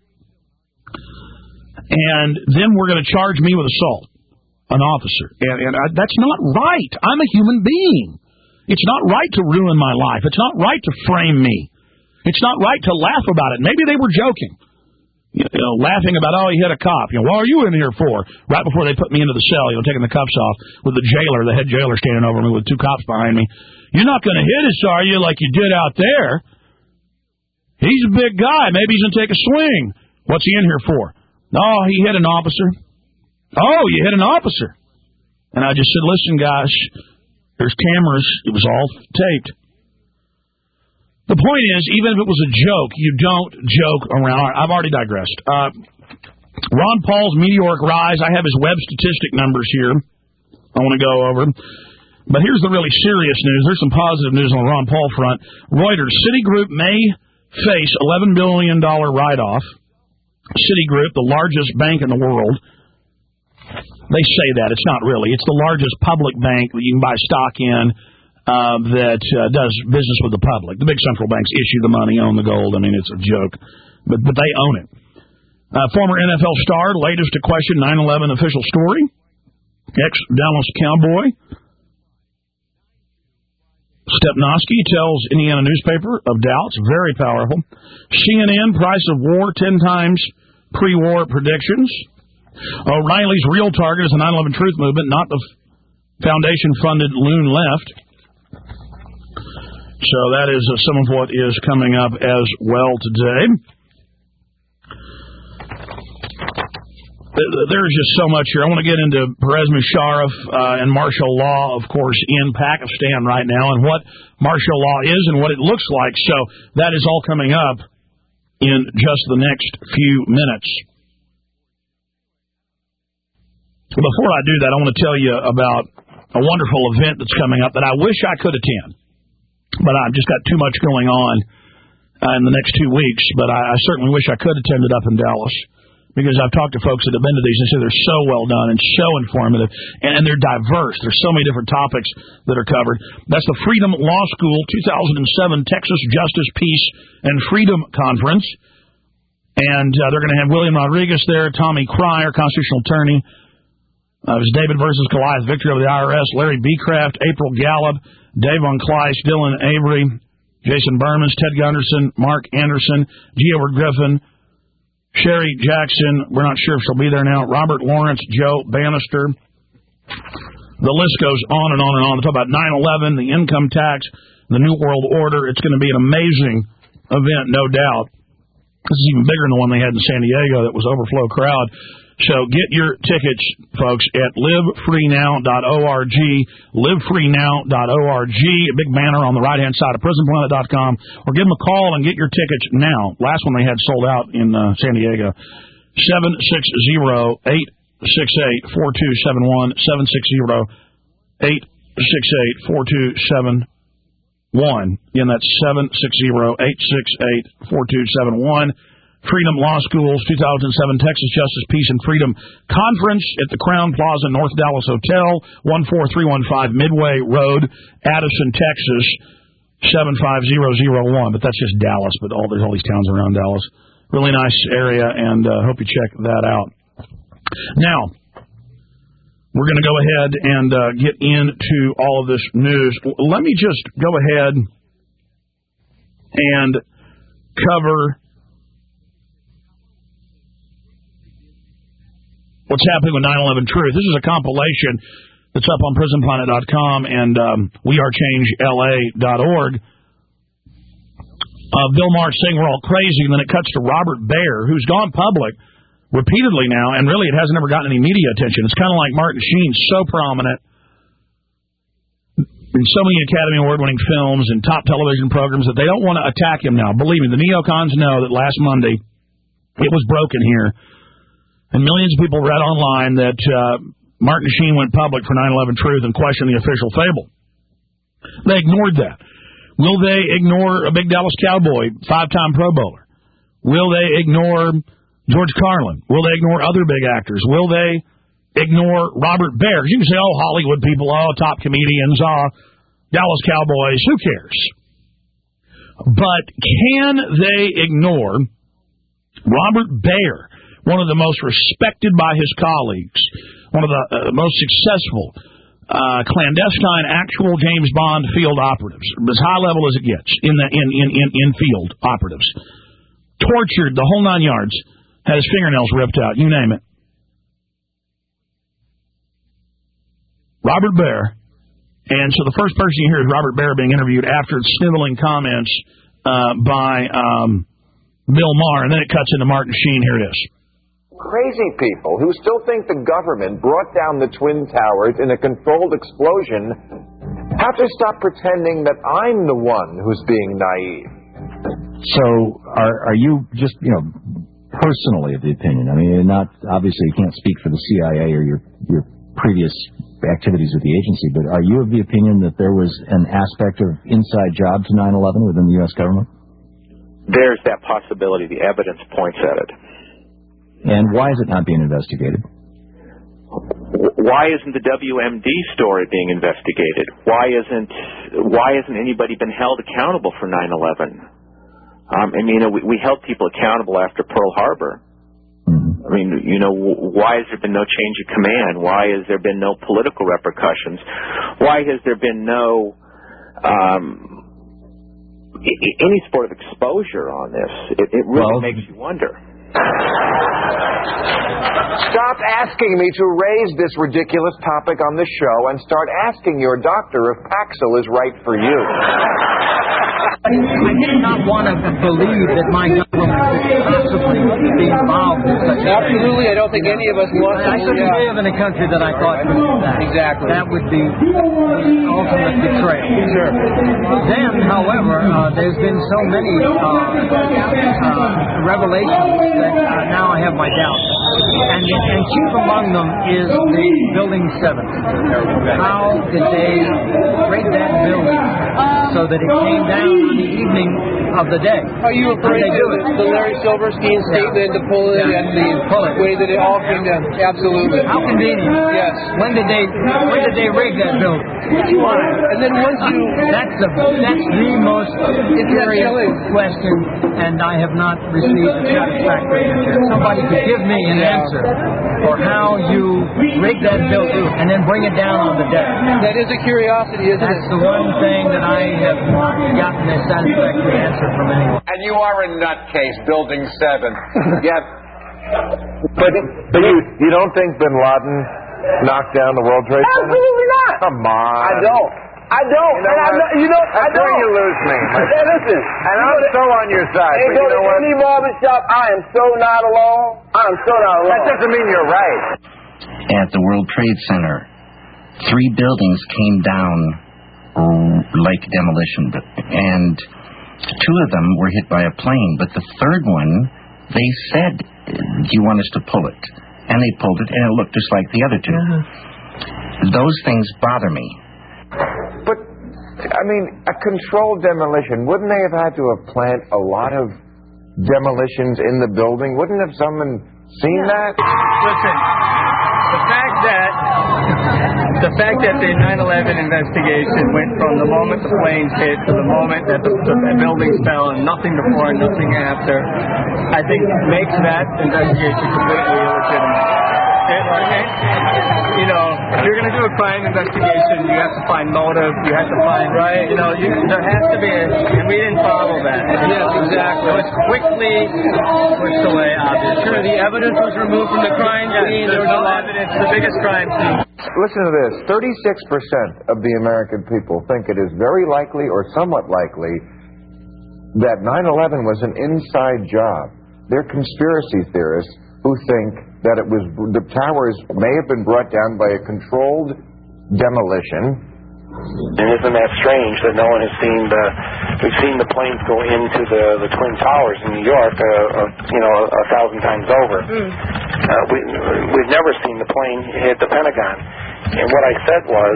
And then we're going to charge me with assault. An officer. And, and I, that's not right. I'm a human being. It's not right to ruin my life. It's not right to frame me. It's not right to laugh about it. Maybe they were joking. You know, laughing about, oh, he hit a cop. You know, what are you in here for? Right before they put me into the cell, you know, taking the cuffs off with the jailer, the head jailer standing over me with two cops behind me. You're not going to hit us, are you, like you did out there? He's a big guy. Maybe he's going to take a swing. What's he in here for? Oh, he hit an officer. Oh, you hit an officer. And I just said, listen, guys, there's cameras. It was all taped. The point is, even if it was a joke, you don't joke around. I've already digressed. Uh, Ron Paul's meteoric rise. I have his web statistic numbers here. I want to go over. But here's the really serious news. There's some positive news on the Ron Paul front. Reuters, Citigroup may face eleven billion dollars write-off. Citigroup, the largest bank in the world. They say that. It's not really. It's the largest public bank that you can buy stock in uh, that uh, does business with the public. The big central banks issue the money, own the gold. I mean, it's a joke. But but they own it. Uh, former N F L star, latest to question nine eleven official story. Ex-Dallas Cowboy. Stepnoski tells Indiana newspaper of doubts. Very powerful. C N N, price of war, ten times pre-war predictions. O'Reilly's real target is the nine eleven Truth Movement, not the foundation-funded loon left. So that is uh, some of what is coming up as well today. There's just so much here. I want to get into Pervez Musharraf uh, and martial law, of course, in Pakistan right now, and what martial law is and what it looks like. So that is all coming up in just the next few minutes. Before I do that, I want to tell you about a wonderful event that's coming up that I wish I could attend, but I've just got too much going on uh, in the next two weeks. But I, I certainly wish I could attend it up in Dallas, because I've talked to folks that have been to these and say they're so well done and so informative, and, and they're diverse. There's so many different topics that are covered. That's the Freedom Law School two thousand seven Texas Justice, Peace, and Freedom Conference. And uh, they're going to have William Rodriguez there, Tommy Cryer, constitutional attorney. Uh, it was David versus Goliath, victory over the I R S, Larry Becraft, April Gallup, Dave Von Kleiss, Dylan Avery, Jason Bermans, Ted Gunderson, Mark Anderson, G. Edward Griffin, Sherry Jackson, we're not sure if she'll be there now, Robert Lawrence, Joe Bannister. The list goes on and on and on. They talk about nine eleven, the income tax, the New World Order. It's going to be an amazing event, no doubt. This is even bigger than the one they had in San Diego that was overflow crowd. So get your tickets, folks, at live free now dot org, live free now dot org, a big banner on the right-hand side of prison planet dot com, or give them a call and get your tickets now. Last one they had sold out in uh, San Diego. seven six zero, eight six eight, four two seven one, seven six zero, eight six eight, four two seven one. Again, that's seven six zero, eight six eight, four two seven one. Freedom Law School's two thousand seven Texas Justice, Peace, and Freedom Conference at the Crown Plaza North Dallas Hotel, one four three one five Midway Road, Addison, Texas, seven five zero zero one. But that's just Dallas, but all there's all these towns around Dallas. Really nice area, and uh, hope you check that out. Now, we're going to go ahead and uh, get into all of this news. Let me just go ahead and cover what's happening with nine eleven Truth. This is a compilation that's up on prison planet dot com and um, we are change L A dot org. Uh, Bill Maher saying we're all crazy, and then it cuts to Robert Baer, who's gone public repeatedly now, and really it hasn't ever gotten any media attention. It's kind of like Martin Sheen, so prominent in so many Academy Award-winning films and top television programs that they don't want to attack him now. Believe me, the neocons know that last Monday it was broken here. And millions of people read online that uh, Martin Sheen went public for nine eleven Truth and questioned the official fable. They ignored that. Will they ignore a big Dallas Cowboy, five-time Pro Bowler? Will they ignore George Carlin? Will they ignore other big actors? Will they ignore Robert Baer? You can say, oh, Hollywood people, oh, top comedians, oh, Dallas Cowboys, who cares? But can they ignore Robert Baer, one of the most respected by his colleagues, one of the uh, most successful uh, clandestine actual James Bond field operatives, as high level as it gets in the in in in, in field operatives, tortured the whole nine yards, had his fingernails ripped out, you name it. Robert Baer, and so the first person you hear is Robert Baer being interviewed after sniveling comments uh, by um, Bill Maher, and then it cuts into Martin Sheen. Here it is. crazy people who still think the government brought down the Twin Towers in a controlled explosion have to stop pretending that I'm the one who's being naive. So, are are you just, you know, personally of the opinion? I mean, you're not, obviously you can't speak for the C I A or your your previous activities with the agency, but are you of the opinion that there was an aspect of inside job to nine eleven within the U S government? There's that possibility. The evidence points at it. And why is it not being investigated? Why isn't the W M D story being investigated? Why isn't why hasn't anybody been held accountable for nine eleven? Um, I mean, we, we held people accountable after Pearl Harbor. Mm-hmm. I mean, you know, why has there been no change of command? Why has there been no political repercussions? Why has there been no um, I- any sort of exposure on this? It, it really well, makes you wonder. Stop asking me to raise this ridiculous topic on the show and start asking your doctor if Paxil is right for you. I did not want to believe that my government could possibly be involved in such a thing. Absolutely, I don't think any of us want to. I couldn't yeah. live in a country that I thought could do that. Exactly. That would be ultimate betrayal. Sure. Then, however, uh, there's been so many uh, uh, revelations that uh, now I have my doubts. And, and chief among them is the Building seven. How did they rig that building so that it came down on the evening of the day? Are you referring to the, the Larry Silverstein statement, yeah. to pull it, yeah. and the pull it. way that it all came down? Absolutely. How convenient. Yes. When did they when did they rig that building? Why? And then once you... That's the, that's the most curious question, and I have not received a satisfactory answer. Somebody could give me an yeah. answer for how you rig that building and then bring it down on the day. That is a curiosity, isn't that's it? That's the one thing that I have not gotten a satisfactory answer from anyone. And you are a nutcase, Building seven. yeah. But, but you, you don't think Bin Laden knocked down the World Trade Center? Absolutely not. Come on. I don't. I don't. You know, and I know, you know that's I don't. where you lose me. Hey, listen. And I'm so on your side. Hey, but go you know to what? any barbershop. I am so not alone. I am so not alone. That doesn't mean you're right. At the World Trade Center, three buildings came down like demolition, and two of them were hit by a plane. But the third one, they said, "Do you want us to pull it?" And they pulled it, and it looked just like the other two. Uh-huh. Those things bother me. But, I mean, a controlled demolition, wouldn't they have had to have planned a lot of demolitions in the building? Wouldn't have someone seen that? Listen, the fact that the fact that the nine eleven investigation went from the moment the planes hit to the moment that the, the buildings fell and nothing before and nothing after, I think makes that investigation completely illegitimate. It, it, you know, if you're going to do a crime investigation, you have to find motive, you have to find, right, you know, you, there has to be a, and we didn't follow that. Yes, exactly. It was quickly pushed away, obviously. Sure, the evidence was removed from the crime scene. Yes, there was no evidence, the biggest crime scene. Listen to this. thirty-six percent of the American people think it is very likely or somewhat likely that nine eleven was an inside job. They're conspiracy theorists who think that it was the towers may have been brought down by a controlled demolition. And isn't that strange that no one has seen the we've seen the planes go into the the Twin Towers in New York, uh, uh, you know, a, a thousand times over. Mm. Uh, we we've never seen the plane hit the Pentagon. And what I said was,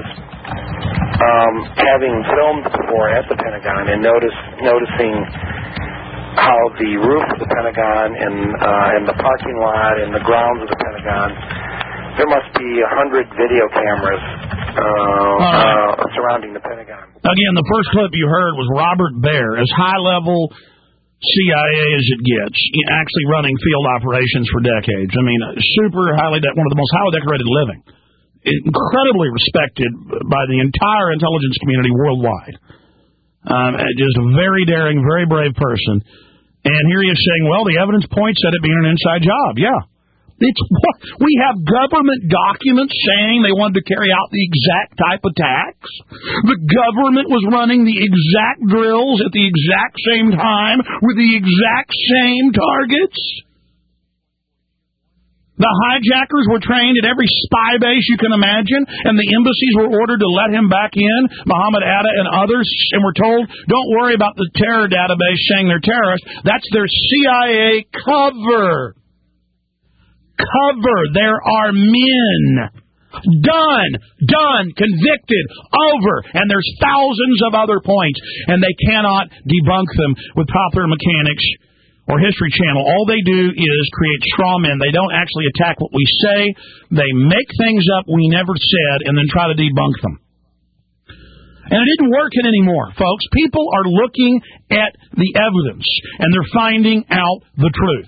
um, having filmed before at the Pentagon and notice noticing how the roof of the Pentagon and uh, and the parking lot and the grounds of the Pentagon, there must be a hundred video cameras uh, right. uh, surrounding the Pentagon. Again, the first clip you heard was Robert Baer, as high-level C I A as it gets, actually running field operations for decades. I mean, super highly, de- one of the most highly decorated living, incredibly respected by the entire intelligence community worldwide. Um, just a very daring, very brave person. And here he is saying, well, the evidence points at it being an inside job. Yeah. It's what we have government documents saying they wanted to carry out the exact type of attacks. The government was running the exact drills at the exact same time with the exact same targets. The hijackers were trained at every spy base you can imagine, and the embassies were ordered to let him back in, Muhammad Atta and others, and were told, don't worry about the terror database saying they're terrorists. That's their C I A cover. Cover. There are men. Done. Done. Convicted. Over. And there's thousands of other points, and they cannot debunk them with popular mechanics or History Channel. All they do is create straw men. They don't actually attack what we say. They make things up we never said and then try to debunk them. And it isn't working anymore, folks. People are looking at the evidence, and they're finding out the truth.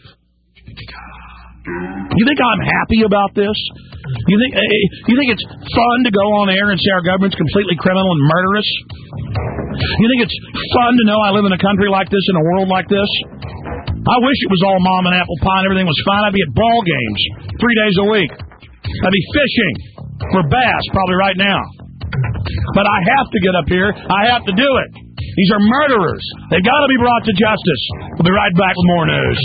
You think I'm happy about this? You think you think it's fun to go on air and say our government's completely criminal and murderous? You think it's fun to know I live in a country like this, in a world like this? I wish it was all mom and apple pie and everything was fine. I'd be at ball games three days a week. I'd be fishing for bass probably right now. But I have to get up here. I have to do it. These are murderers. They've got to be brought to justice. We'll be right back with more news.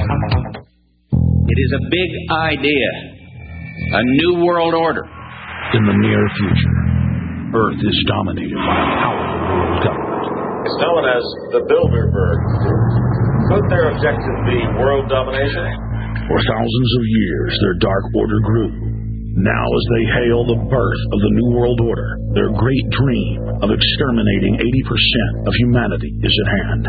It is a big idea. A new world order. In the near future, Earth is dominated by a powerful world government. It's known as the Bilderberg Group. Could their objective be world domination? For thousands of years, their dark order grew. Now, as they hail the birth of the New World Order, their great dream of exterminating eighty percent of humanity is at hand.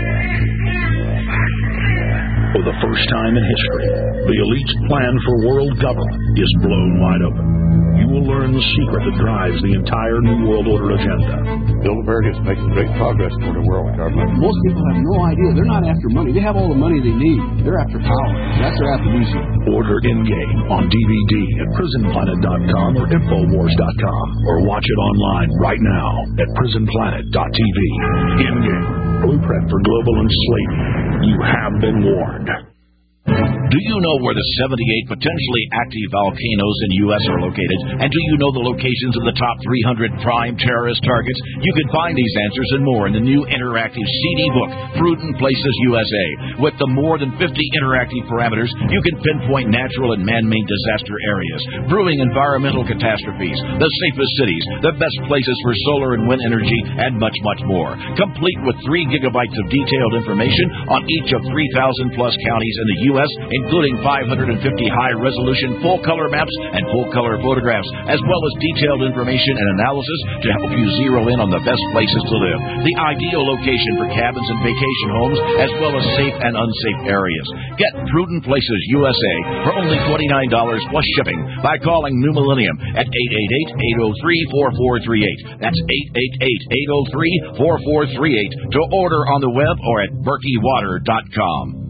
For the first time in history, the elite's plan for world government is blown wide open. You will learn the secret that drives the entire New World Order agenda. Bilderberg is making great progress toward a world government. Most people have no idea. They're not after money. They have all the money they need. They're after power. That's their attribution. Order In-Game on D V D at prison planet dot com or infowars dot com, or watch it online right now at prison planet dot t v. In-Game, blueprint for global enslavement. You have been warned. Do you know where the seventy-eight potentially active volcanoes in the U S are located? And do you know the locations of the top three hundred prime terrorist targets? You can find these answers and more in the new interactive C D book, Prudent Places U S A. With the more than fifty interactive parameters, you can pinpoint natural and man-made disaster areas, brewing environmental catastrophes, the safest cities, the best places for solar and wind energy, and much, much more. Complete with three gigabytes of detailed information on each of three thousand plus counties in the U S, including five hundred fifty high-resolution full-color maps and full-color photographs, as well as detailed information and analysis to help you zero in on the best places to live, the ideal location for cabins and vacation homes, as well as safe and unsafe areas. Get Prudent Places U S A for only twenty-nine dollars plus shipping by calling New Millennium at eight eight eight, eight oh three, four four three eight. That's eight eight eight, eight oh three, four four three eight to order on the web or at berkey water dot com.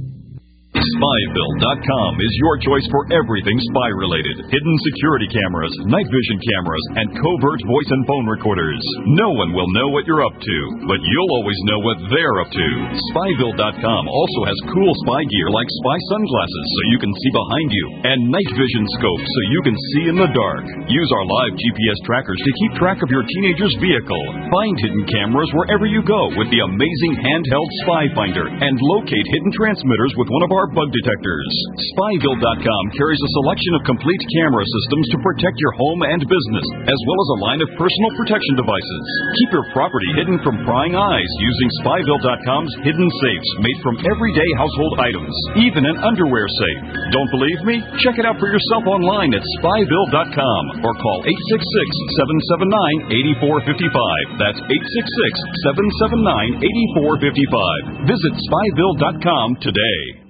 spy build dot com is your choice for everything spy-related. Hidden security cameras, night vision cameras, and covert voice and phone recorders. No one will know what you're up to, but you'll always know what they're up to. spy build dot com also has cool spy gear like spy sunglasses so you can see behind you, and night vision scopes so you can see in the dark. Use our live G P S trackers to keep track of your teenager's vehicle. Find hidden cameras wherever you go with the amazing handheld Spy Finder, and locate hidden transmitters with one of our bug detectors. spy build dot com carries a selection of complete camera systems to protect your home and business, as well as a line of personal protection devices. Keep your property hidden from prying eyes using spy build dot com's hidden safes made from everyday household items, even an underwear safe. Don't believe me? Check it out for yourself online at spy build dot com or call eight six six, seven seven nine, eight four five five. That's eight six six, seven seven nine, eight four five five. Visit spy build dot com today.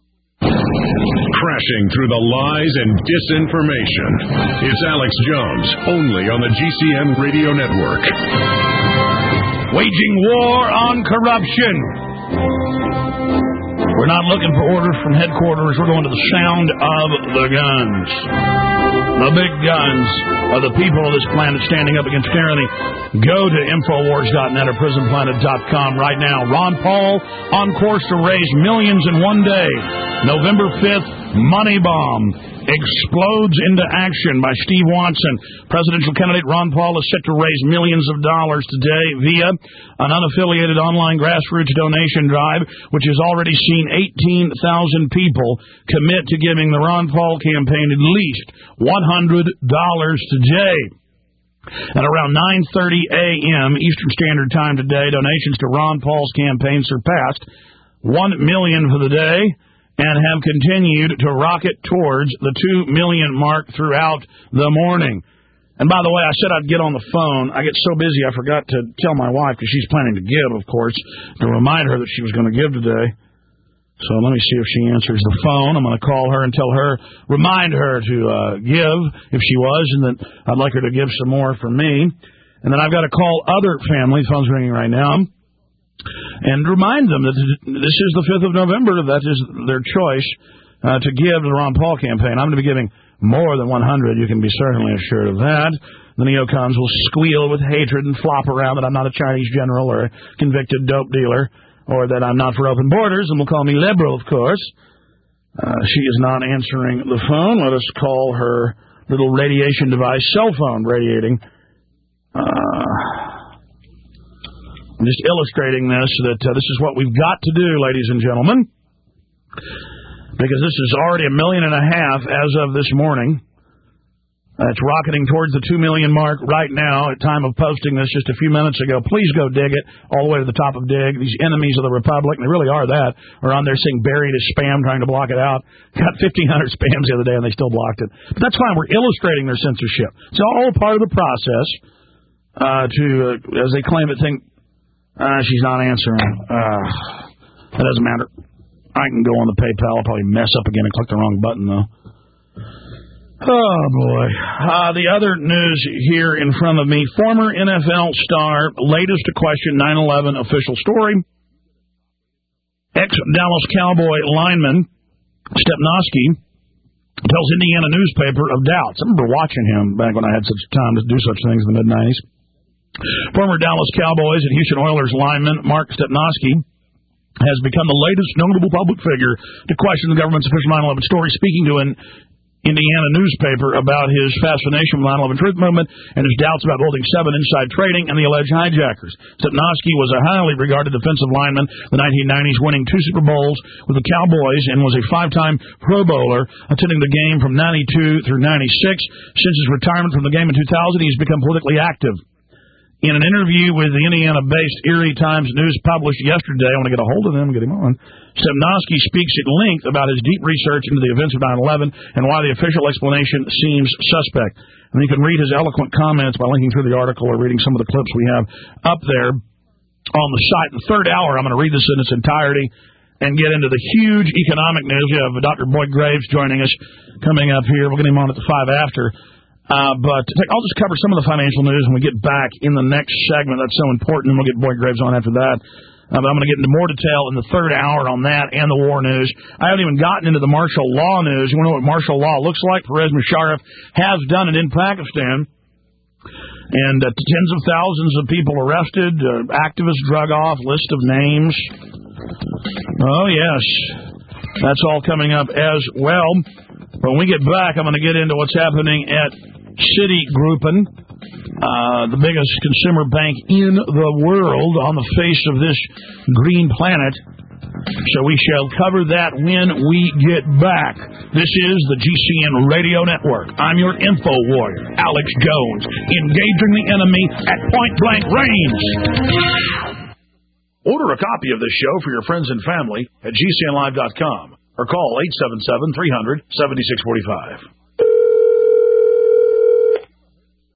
Crashing through the lies and disinformation. It's Alex Jones, only on the G C N Radio Network. Waging war on corruption. We're not looking for orders from headquarters. We're going to the sound of the guns. The big guns of the people of this planet standing up against tyranny. Go to infowars dot net or prison planet dot com right now. Ron Paul on course to raise millions in one day. November fifth, Money Bomb. explodes into action by Steve Watson. Presidential candidate Ron Paul is set to raise millions of dollars today via an unaffiliated online grassroots donation drive, which has already seen eighteen thousand people commit to giving the Ron Paul campaign at least one hundred dollars today. At around nine thirty a.m. Eastern Standard Time today, donations to Ron Paul's campaign surpassed one million dollars for the day and have continued to rocket towards the two million dollars mark throughout the morning. And by the way, I said I'd get on the phone. I get so busy I forgot to tell my wife, because she's planning to give, of course, to remind her that she was going to give today. So let me see if she answers the phone. I'm going to call her and tell her, remind her to uh, give if she was, and that I'd like her to give some more for me. And then I've got to call other family, phone's ringing right now, and remind them that this is the fifth of November. That is their choice uh, to give to the Ron Paul campaign. I'm going to be giving more than one hundred. You can be certainly assured of that. The neocons will squeal with hatred and flop around that I'm not a Chinese general or a convicted dope dealer, or that I'm not for open borders, and will call me liberal, of course. Uh, she is not answering the phone. Let us call her little radiation device, cell phone radiating. Uh... I'm just illustrating this, that uh, this is what we've got to do, ladies and gentlemen, because this is already a million and a half as of this morning. Uh, it's rocketing towards the two million mark right now at time of posting this just a few minutes ago. Please go dig it all the way to the top of dig. These enemies of the Republic, and they really are that, are on there saying buried as spam, trying to block it out. Got fifteen hundred spams the other day, and they still blocked it. But that's fine. We're illustrating their censorship. It's all part of the process uh, to, uh, as they claim it, think, Uh, she's not answering. Uh, that doesn't matter. I can go on the PayPal. I'll probably mess up again and click the wrong button, though. Oh, boy. Uh, the other news here in front of me, former N F L star, latest to question nine eleven official story. Ex-Dallas Cowboy lineman Stepnoski tells Indiana newspaper of doubts. I remember watching him back when I had such time to do such things in the mid-nineties. Former Dallas Cowboys and Houston Oilers lineman Mark Stepnoski has become the latest notable public figure to question the government's official nine eleven story, speaking to an Indiana newspaper about his fascination with the nine eleven truth movement and his doubts about Building seven inside trading and the alleged hijackers. Stepnoski was a highly regarded defensive lineman in the nineteen nineties, winning two Super Bowls with the Cowboys, and was a five-time Pro Bowler, attending the game from ninety-two through ninety-six. Since his retirement from the game in two thousand, he's become politically active. In an interview with the Indiana-based Erie Times News published yesterday, I want to get a hold of him and get him on, Stepnoski speaks at length about his deep research into the events of nine eleven and why the official explanation seems suspect. And you can read his eloquent comments by linking through the article or reading some of the clips we have up there on the site. In the third hour, I'm going to read this in its entirety and get into the huge economic news. We have Doctor Boyd Graves joining us coming up here. We'll get him on at the five after. Uh, but I'll just cover some of the financial news when we get back in the next segment. That's so important, and we'll get Boyd Graves on after that. Uh, but I'm going to get into more detail in the third hour on that and the war news. I haven't even gotten into the martial law news. You want to know what martial law looks like? Pervez Musharraf has done it in Pakistan. And uh, tens of thousands of people arrested, uh, activists drug off, list of names. Oh, yes. That's all coming up as well. When we get back, I'm going to get into what's happening at Citigroup, uh, the biggest consumer bank in the world on the face of this green planet. So we shall cover that when we get back. This is the G C N Radio Network. I'm your info warrior, Alex Jones, engaging the enemy at point-blank range. Order a copy of this show for your friends and family at G C N live dot com or call eight seven seven, three hundred, seventy-six forty-five.